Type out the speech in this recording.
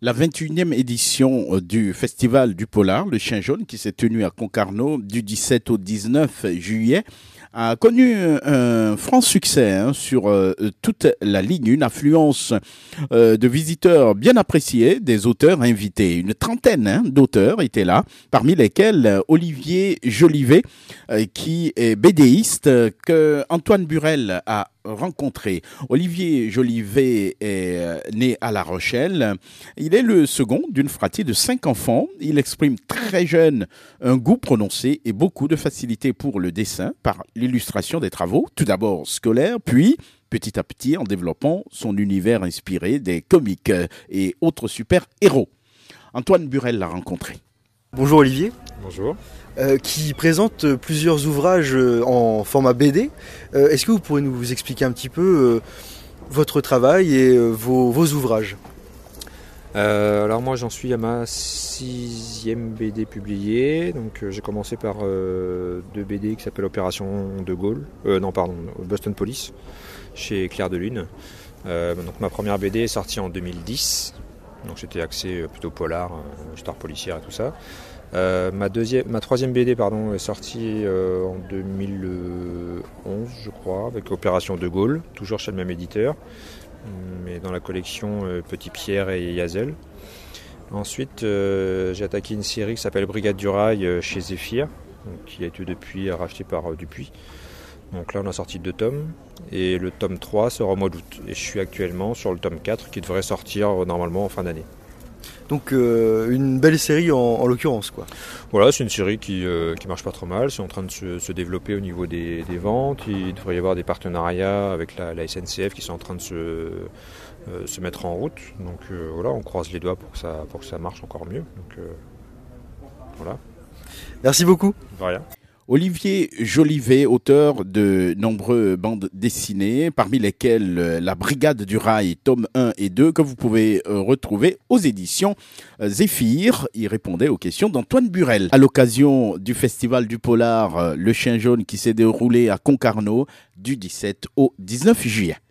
La 21e édition du Festival du Polar, le Chien Jaune, qui s'est tenu à Concarneau du 17 au 19 juillet, a connu un franc succès sur toute la ligne, une affluence de visiteurs bien appréciés, des auteurs invités. Une trentaine d'auteurs étaient là, parmi lesquels Olivier Jolivet, qui est BDiste, que Antoine Burel a rencontré. Olivier Jolivet est né à La Rochelle. Il est le second d'une fratrie de 5 enfants. Il exprime très jeune un goût prononcé et beaucoup de facilité pour le dessin par l'illustration des travaux, tout d'abord scolaires, puis petit à petit en développant son univers inspiré des comics et autres super-héros. Antoine Burel l'a rencontré. Bonjour Olivier. Bonjour. Qui présente plusieurs ouvrages en format BD. Est-ce que vous pourriez nous expliquer un petit peu votre travail et vos ouvrages ? Alors moi j'en suis à ma 6e BD publiée. Donc j'ai commencé par 2 BD qui s'appellent Opération de Gaulle, Boston Police, chez Clair de Lune. Donc ma première BD est sortie en 2010. Donc j'étais axé plutôt polar, histoire policière et tout ça. Ma 3e BD est sortie en 2011 je crois, avec Opération de Gaulle, toujours chez le même éditeur, mais dans la collection Petit Pierre et Yazel. Ensuite j'ai attaqué une série qui s'appelle Brigade du Rail chez Zéphyr, qui a été depuis racheté par Dupuis. Donc là on a sorti 2 tomes et le tome 3 sera au mois d'août et je suis actuellement sur le tome 4 qui devrait sortir normalement en fin d'année. Donc une belle série en l'occurrence quoi. Voilà, c'est une série qui marche pas trop mal, c'est en train de se développer au niveau des ventes. Il devrait y avoir des partenariats avec la SNCF qui sont en train de se mettre en route. Donc voilà, on croise les doigts pour que ça marche encore mieux. Donc voilà. Merci beaucoup. De rien. Olivier Jolivet, auteur de nombreuses bandes dessinées, parmi lesquelles La Brigade du Rail, tome 1 et 2, que vous pouvez retrouver aux éditions Zéphyr. Il répondait aux questions d'Antoine Burel. À l'occasion du Festival du Polar, le Chien Jaune qui s'est déroulé à Concarneau du 17 au 19 juillet.